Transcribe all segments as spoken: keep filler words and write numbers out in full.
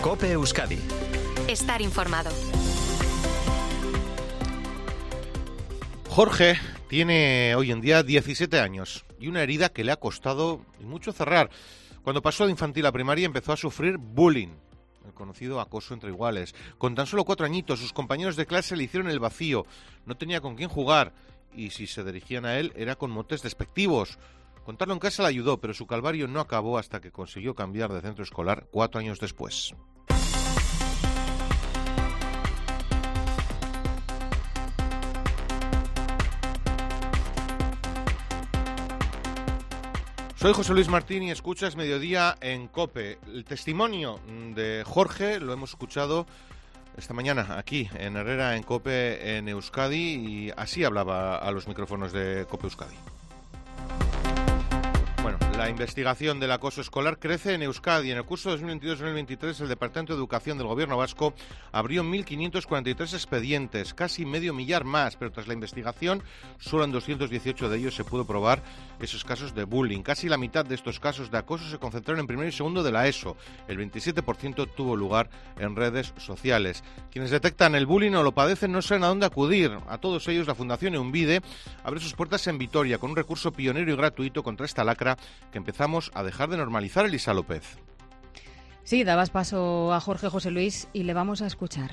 COPE Euskadi. Estar informado. Jorge tiene hoy en día diecisiete años y una herida que le ha costado mucho cerrar. Cuando pasó de infantil a primaria empezó a sufrir bullying, el conocido acoso entre iguales. Con tan solo cuatro añitos sus compañeros de clase le hicieron el vacío. No tenía con quién jugar y si se dirigían a él era con motes despectivos. Contarlo en casa le ayudó, pero su calvario no acabó hasta que consiguió cambiar de centro escolar cuatro años después. Soy José Luis Martín y escuchas Mediodía en COPE. El testimonio de Jorge lo hemos escuchado esta mañana aquí en Herrera, en COPE, en Euskadi, y así hablaba a los micrófonos de COPE Euskadi. Bueno, la investigación del acoso escolar crece en Euskadi. En el curso dos mil veintidós dos mil veintitrés, el Departamento de Educación del Gobierno vasco abrió mil quinientos cuarenta y tres expedientes, casi medio millar más, pero tras la investigación, solo en doscientos dieciocho de ellos se pudo probar esos casos de bullying. Casi la mitad de estos casos de acoso se concentraron en primero y segundo de la ESO. El veintisiete por ciento tuvo lugar en redes sociales. Quienes detectan el bullying o lo padecen no saben a dónde acudir. A todos ellos, la Fundación Eunvide abre sus puertas en Vitoria con un recurso pionero y gratuito contra esta lacra que empezamos a dejar de normalizar. Elisa López. Sí, dabas paso a Jorge José Luis y le vamos a escuchar.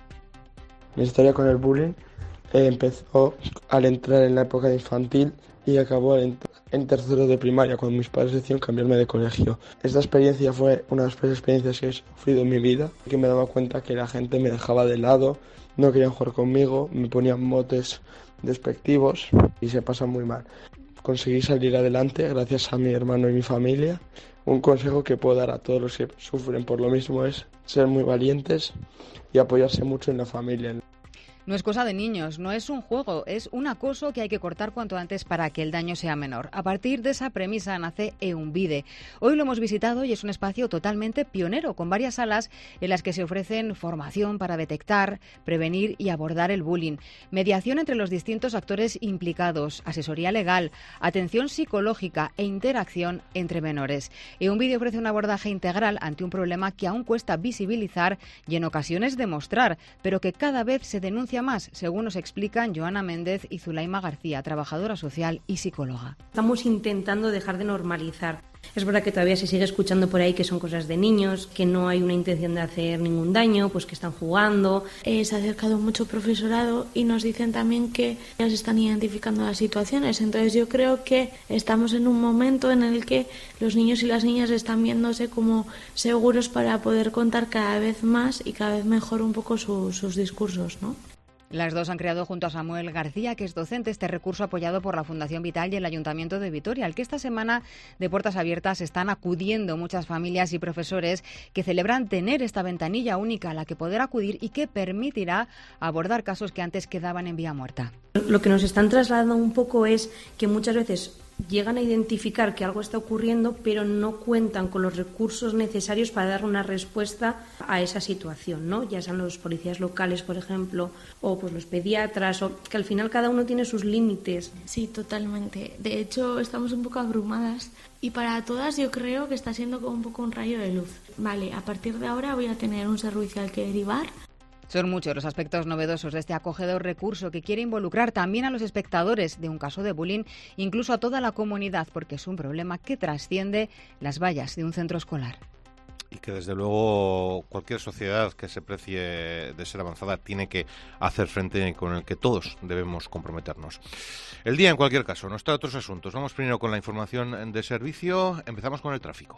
Mi historia con el bullying eh, empezó al entrar en la época de infantil y acabó en, en tercero de primaria, cuando mis padres decidieron cambiarme de colegio. Esta experiencia fue una de las peores experiencias que he sufrido en mi vida, que me daba cuenta que la gente me dejaba de lado, no querían jugar conmigo, me ponían motes despectivos y se pasan muy mal. Conseguí salir adelante gracias a mi hermano y mi familia. Un consejo que puedo dar a todos los que sufren por lo mismo es ser muy valientes y apoyarse mucho en la familia. No es cosa de niños, no es un juego, es un acoso que hay que cortar cuanto antes para que el daño sea menor. A partir de esa premisa nace Eunvide. Hoy lo hemos visitado y es un espacio totalmente pionero, con varias salas en las que se ofrecen formación para detectar, prevenir y abordar el bullying, mediación entre los distintos actores implicados, asesoría legal, atención psicológica e interacción entre menores. Eunvide ofrece un abordaje integral ante un problema que aún cuesta visibilizar y en ocasiones demostrar, pero que cada vez se denuncia más, según nos explican Joana Méndez y Zulaima García, trabajadora social y psicóloga. Estamos intentando dejar de normalizar. Es verdad que todavía se sigue escuchando por ahí que son cosas de niños, que no hay una intención de hacer ningún daño, pues que están jugando. Eh, se ha acercado mucho profesorado y nos dicen también que ellos están identificando las situaciones. Entonces yo creo que estamos en un momento en el que los niños y las niñas están viéndose como seguros para poder contar cada vez más y cada vez mejor un poco su, sus discursos, ¿no? Las dos han creado junto a Samuel García, que es docente, este recurso apoyado por la Fundación Vital y el Ayuntamiento de Vitoria, al que esta semana de puertas abiertas están acudiendo muchas familias y profesores que celebran tener esta ventanilla única a la que poder acudir y que permitirá abordar casos que antes quedaban en vía muerta. Lo que nos están trasladando un poco es que muchas veces llegan a identificar que algo está ocurriendo, pero no cuentan con los recursos necesarios para dar una respuesta a esa situación, ¿no? Ya sean los policías locales, por ejemplo, o pues los pediatras, o que al final cada uno tiene sus límites. Sí, totalmente. De hecho, estamos un poco abrumadas y para todas yo creo que está siendo como un poco un rayo de luz. Vale, a partir de ahora voy a tener un servicio al que derivar. Son muchos los aspectos novedosos de este acogedor recurso que quiere involucrar también a los espectadores de un caso de bullying, incluso a toda la comunidad, porque es un problema que trasciende las vallas de un centro escolar. Y que desde luego cualquier sociedad que se precie de ser avanzada tiene que hacer frente y con el que todos debemos comprometernos. El día, en cualquier caso, nos trae otros asuntos. Vamos primero con la información de servicio. Empezamos con el tráfico.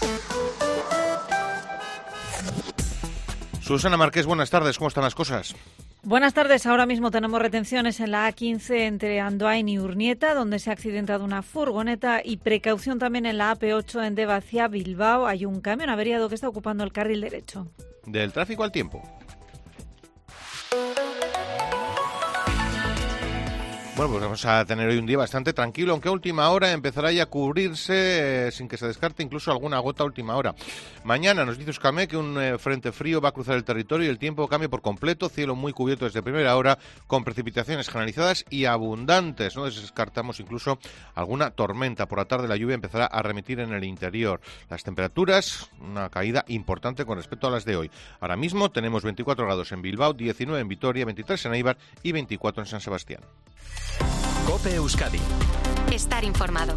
Susana Márquez, buenas tardes. ¿Cómo están las cosas? Buenas tardes. Ahora mismo tenemos retenciones en la A quince entre Andoain y Urnieta, donde se ha accidentado una furgoneta, y precaución también en la A P ocho en Deva hacia Bilbao. Hay un camión averiado que está ocupando el carril derecho. Del tráfico al tiempo. Bueno, pues vamos a tener hoy un día bastante tranquilo, aunque a última hora empezará ya a cubrirse eh, sin que se descarte incluso alguna gota a última hora. Mañana nos dice Euskalmet que un eh, frente frío va a cruzar el territorio y el tiempo cambia por completo, cielo muy cubierto desde primera hora, con precipitaciones generalizadas y abundantes. No descartamos incluso alguna tormenta. Por la tarde la lluvia empezará a remitir en el interior. Las temperaturas, una caída importante con respecto a las de hoy. Ahora mismo tenemos veinticuatro grados en Bilbao, diecinueve en Vitoria, veintitrés en Eibar y veinticuatro en San Sebastián. COPE Euskadi. Estar informado.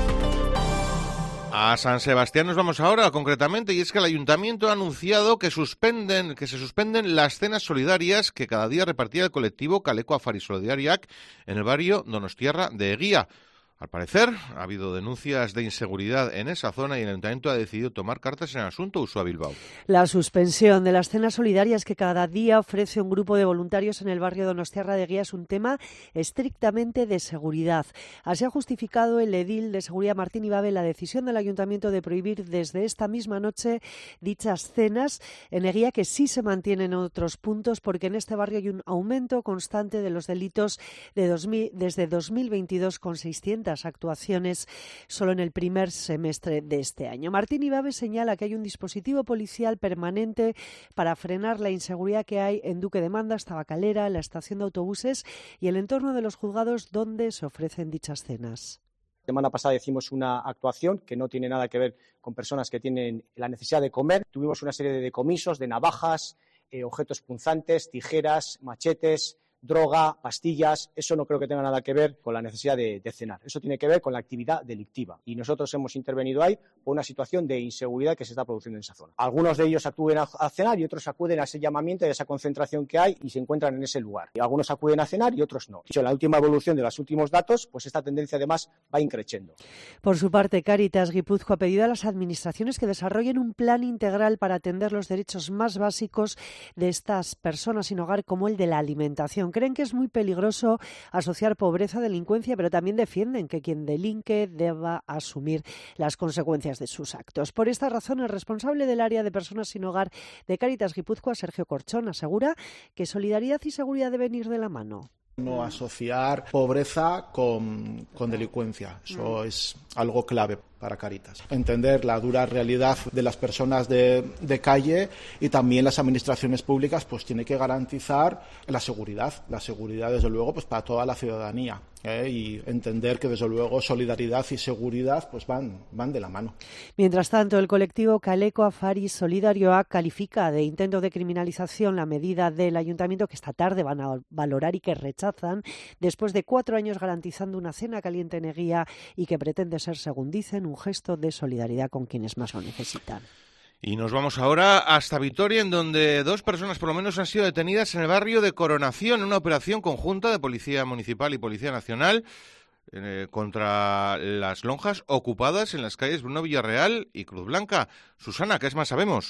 A San Sebastián nos vamos ahora, concretamente, y es que el Ayuntamiento ha anunciado que suspenden, que se suspenden las cenas solidarias que cada día repartía el colectivo Kaleko Afari Solidariak en el barrio Donostiarra de Eguía. Al parecer, ha habido denuncias de inseguridad en esa zona y el Ayuntamiento ha decidido tomar cartas en el asunto. Ursula Bilbao. La suspensión de las cenas solidarias que cada día ofrece un grupo de voluntarios en el barrio Donostiarra de Eguía es un tema estrictamente de seguridad. Así ha justificado el edil de Seguridad Martín Ibabe la decisión del Ayuntamiento de prohibir desde esta misma noche dichas cenas en Eguía, que sí se mantienen en otros puntos, porque en este barrio hay un aumento constante de los delitos de dos mil, desde dos mil veintidós, con seiscientas actuaciones solo en el primer semestre de este año. Martín Ibabe señala que hay un dispositivo policial permanente para frenar la inseguridad que hay en Duque de Mandas, Tabacalera, la estación de autobuses y el entorno de los juzgados donde se ofrecen dichas cenas. La semana pasada hicimos una actuación que no tiene nada que ver con personas que tienen la necesidad de comer. Tuvimos una serie de decomisos de navajas, eh, objetos punzantes, tijeras, machetes, droga, pastillas. Eso no creo que tenga nada que ver con la necesidad de, de cenar. Eso tiene que ver con la actividad delictiva. Y nosotros hemos intervenido ahí por una situación de inseguridad que se está produciendo en esa zona. Algunos de ellos acuden a, a cenar y otros acuden a ese llamamiento y a esa concentración que hay y se encuentran en ese lugar. Y algunos acuden a cenar y otros no. En la última evolución de los últimos datos, pues esta tendencia además va increciendo. Por su parte, Cáritas Guipúzcoa ha pedido a las administraciones que desarrollen un plan integral para atender los derechos más básicos de estas personas sin hogar, como el de la alimentación. Creen que es muy peligroso asociar pobreza a delincuencia, pero también defienden que quien delinque deba asumir las consecuencias de sus actos. Por esta razón, el responsable del área de personas sin hogar de Cáritas Guipúzcoa, Sergio Corchón, asegura que solidaridad y seguridad deben ir de la mano. No asociar pobreza con, con delincuencia. Eso es algo clave para Cáritas. Entender la dura realidad de las personas de, de calle, y también las administraciones públicas pues tienen que garantizar la seguridad, la seguridad desde luego pues para toda la ciudadanía, ¿eh? Y entender que desde luego solidaridad y seguridad pues van, van de la mano. Mientras tanto, el colectivo Kaleko Afari Solidarioak califica de intento de criminalización la medida del Ayuntamiento que esta tarde van a valorar y que rechazan después de cuatro años garantizando una cena caliente en Eguía y que pretende ser, según dicen, un gesto de solidaridad con quienes más lo necesitan. Y nos vamos ahora hasta Vitoria, en donde dos personas por lo menos han sido detenidas en el barrio de Coronación en una operación conjunta de Policía Municipal y Policía Nacional eh, contra las lonjas ocupadas en las calles Bruno Villarreal y Cruz Blanca. Susana, ¿qué es más sabemos?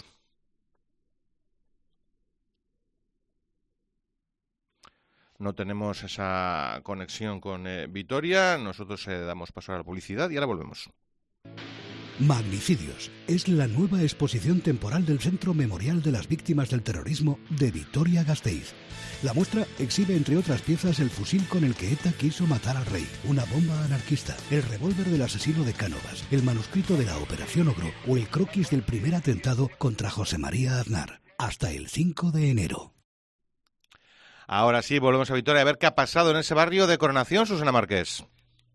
No tenemos esa conexión con eh, Vitoria. Nosotros eh, damos paso a la publicidad y ahora volvemos. Magnicidios es la nueva exposición temporal del Centro Memorial de las Víctimas del Terrorismo de Vitoria-Gasteiz. La muestra exhibe, entre otras piezas, el fusil con el que ETA quiso matar al rey, una bomba anarquista, el revólver del asesino de Cánovas, el manuscrito de la Operación Ogro o el croquis del primer atentado contra José María Aznar. Hasta el cinco de enero. Ahora sí, volvemos a Vitoria a ver qué ha pasado en ese barrio de Coronación, Susana Márquez.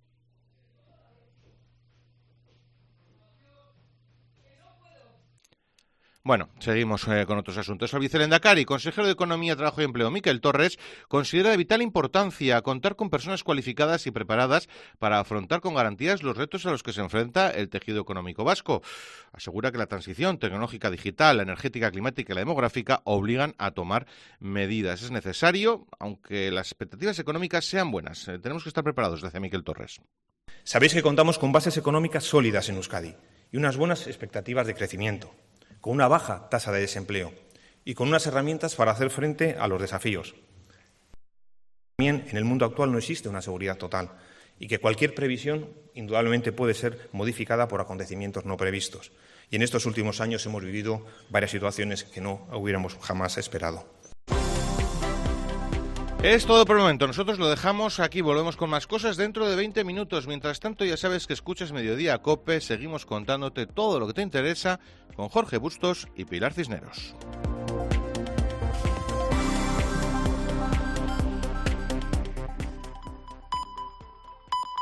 Bueno, seguimos eh, con otros asuntos. El vicelehendakari, consejero de Economía, Trabajo y Empleo, Miquel Torres, considera de vital importancia contar con personas cualificadas y preparadas para afrontar con garantías los retos a los que se enfrenta el tejido económico vasco. Asegura que la transición tecnológica, digital, la energética, climática y la demográfica obligan a tomar medidas. Es necesario, aunque las expectativas económicas sean buenas. Eh, tenemos que estar preparados, decía Miquel Torres. Sabéis que contamos con bases económicas sólidas en Euskadi y unas buenas expectativas de crecimiento, con una baja tasa de desempleo y con unas herramientas para hacer frente a los desafíos. También en el mundo actual no existe una seguridad total y que cualquier previsión indudablemente puede ser modificada por acontecimientos no previstos. Y en estos últimos años hemos vivido varias situaciones que no hubiéramos jamás esperado. Es todo por el momento. Nosotros lo dejamos aquí. Volvemos con más cosas dentro de veinte minutos. Mientras tanto, ya sabes que escuchas Mediodía Cope. Seguimos contándote todo lo que te interesa con Jorge Bustos y Pilar Cisneros.